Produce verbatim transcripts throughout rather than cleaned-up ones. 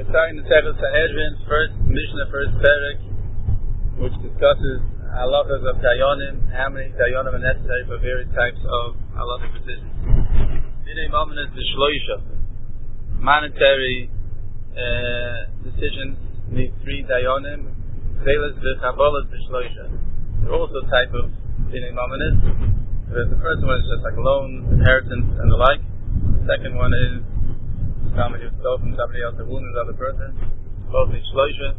starting the Teches Sanhedrin, first Mishnah, first Perek, which discusses halachas of dayanim, how many dayanim are necessary for various types of halachic decisions. Dinei Mamonos B'Shloisha, monetary uh, decisions need three dayanim. Zelas V'Chabolas B'Shloisha. They're also a type of Dinei Mamonos. The first one is just like loans, inheritance, and the like. The second one is somebody who stole from somebody else, a wounded other person. Both in Shloisha.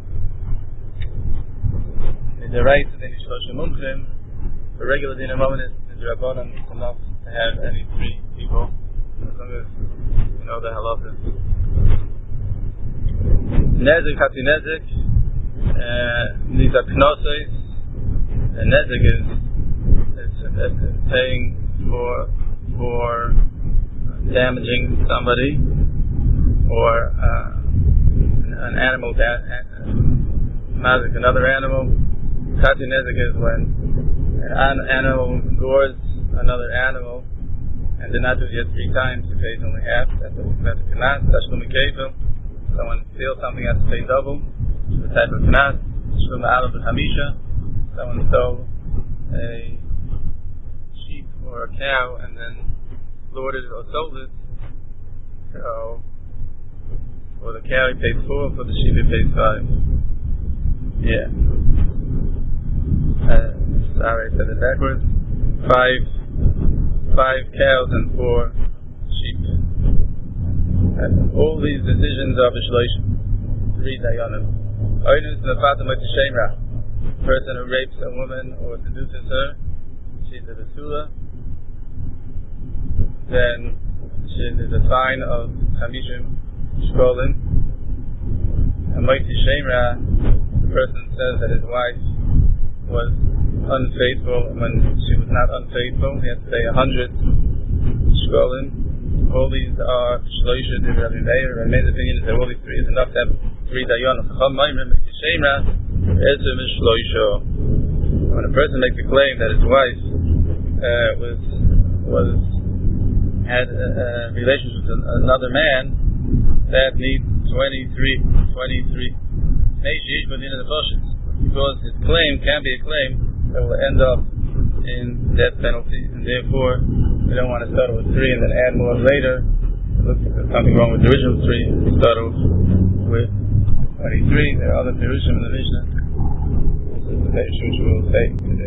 In the right, then in Shloisha Mumchim. The regular Dinei Mamonos in the Rabbanan is enough to have any three people, as long as you know the halachas. Nezik, Hati Nezik. These are Knossos. The Nezik is, is, is paying for for damaging somebody. Or uh, an animal that mazik another animal. Kati nezik is when an animal gores another animal and did not do it yet three times, he pays only half. That's a that's a kanas. Tashlum kevel. Someone steals something, has to pay double. It's a type of kanas. Tashlum alav b'chamisha. Someone stole a sheep or a cow and then slaughtered it or sold it. So for the cow he pays four, for the sheep he pays five. Yeah. Uh, sorry, I said it backwards. Five, five cows and four sheep. And all these decisions are b'shloishim. Three dayanim. Oinus nefatim l'tishemra. Person who rapes a woman or seduces her, she's a basula. Then she is a sign of chamishim. Shkolin. And Moitzi Shemra, the person says that his wife was unfaithful when she was not unfaithful. He has to pay a hundred Shkolin. All these are Shloisha, the Rabbi Meir. Rabbi Meir's opinion is that all these three is enough to have three dayanim. Moitzi Shemra, Ezra is Shloisha. When a person makes a claim that his wife uh, was was had a, a relationship with another man, that needs twenty-three, twenty-three. Because his claim can be a claim that will end up in death penalty, and therefore we don't want to start with three and then add more later. It looks like there's something wrong with the original three. Start with twenty-three. There are other Perushim in the Mishnah. This is the Perushim we will say today.